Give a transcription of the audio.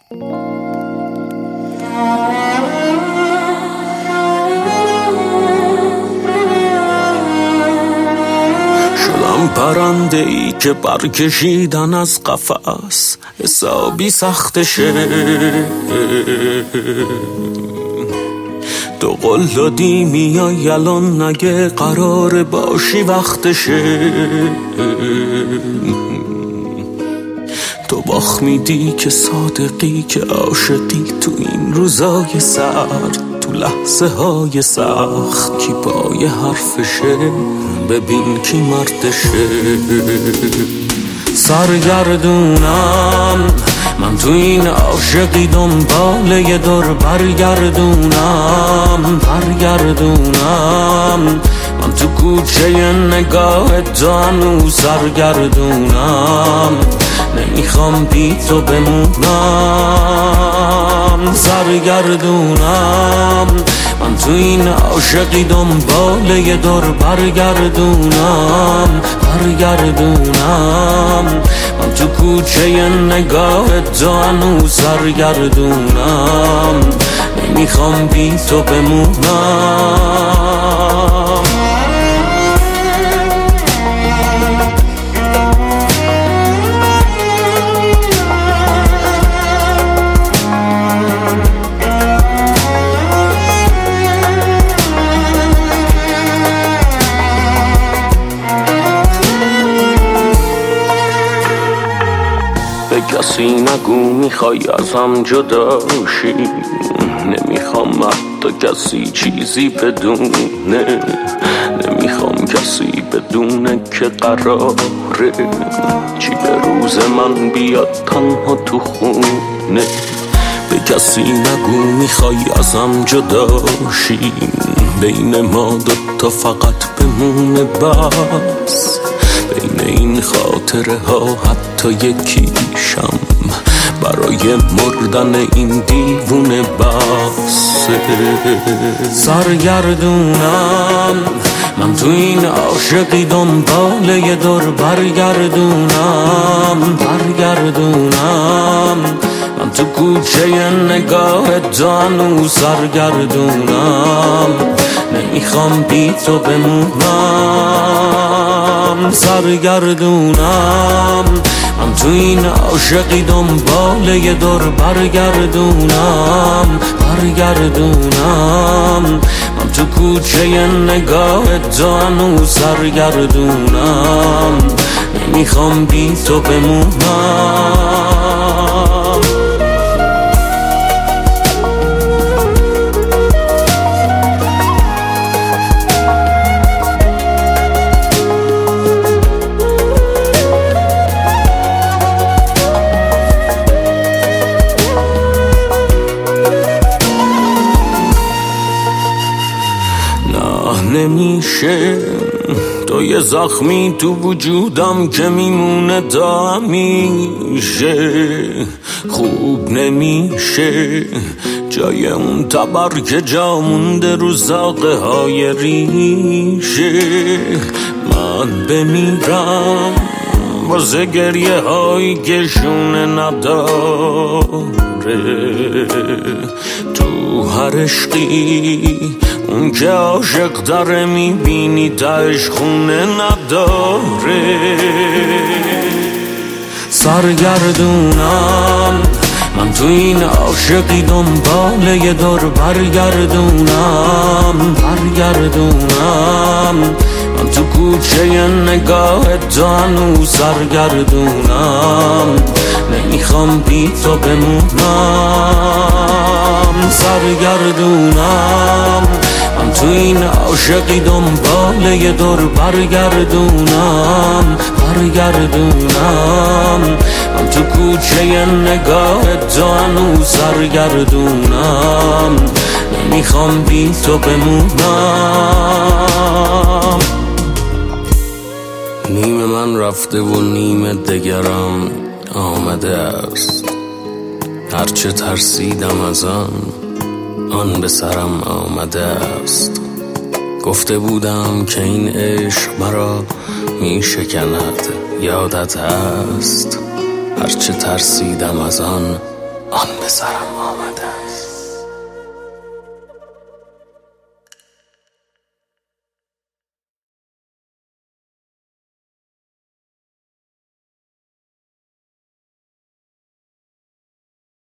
شدم پرنده ای که برکشیدن از قفس حسابی سختشه. تو قول دادی میای الان نگه قرار باشی وقتشه. تو باخ میدی که صادقی که عاشقی تو این روزای سرد تو لحظه های سخت کی پای حرفشه ببین کی مردشه. سرگردونم من تو این عاشقی دنبال یه دور برگردونم من تو کوچه نگاه تو هنوز سرگردونم نمیخوام بی تو بمونم. سرگردونم من تو این عاشقی دنبال یه دور برگردونم من تو کوچه نگاه تو هنوز سرگردونم نمیخوام بی تو بمونم. کسی نگو میخوای ازم جداشی نمیخوام حتی کسی چیزی بدونه نمیخوام کسی بدونه که قراره چی به روز من بیاد تنها تو خونه. به کسی نگو میخوای ازم جداشی بین ما دوتا فقط بمونه بس بین این خاطره ها حتی یکیشم برای مردن این دیوونه بس. سرگردونم من تو این عاشقی دنبال یه دور برگردونم من تو کوچه نگاه تو هنوز سرگردونم نمیخوام بی تو بمونم. سرگردونم من تو این عاشقی دنبال یه دور برگردونم من تو کوچه نگاه تو هنوز سرگردونم نمیخوام بی تو بمونم. نمیشه تو یه زخمی تو وجودم که میمونه تا همیشه. خوب نمیشه جای اون تبر که جا مونده رو زاغه های ریشه. من بمیرم واسه گریه هایی که شونه نداره تو هر عشقی اون که عاشق داره میبینی تاش خونه نداره. سرگردونم من تو این عاشقی دنبال یه دور برگردونم من تو کوچه نگاه تو هنوز سرگردونم نمیخوام بی تو بمونم. سرگردونم من تو این عاشقی دنبال یه دور برگردونم من تو کوچه نگاه تو هنوز سرگردونم نمیخوام بی تو بمونم. نیم من رفته و نیم دگرم آمده است هرچه ترسیدم از آن به سرم آمده است. گفته بودم که این عشق مرا می شکند یادت هست هرچه ترسیدم از آن آن به سرم آمده است.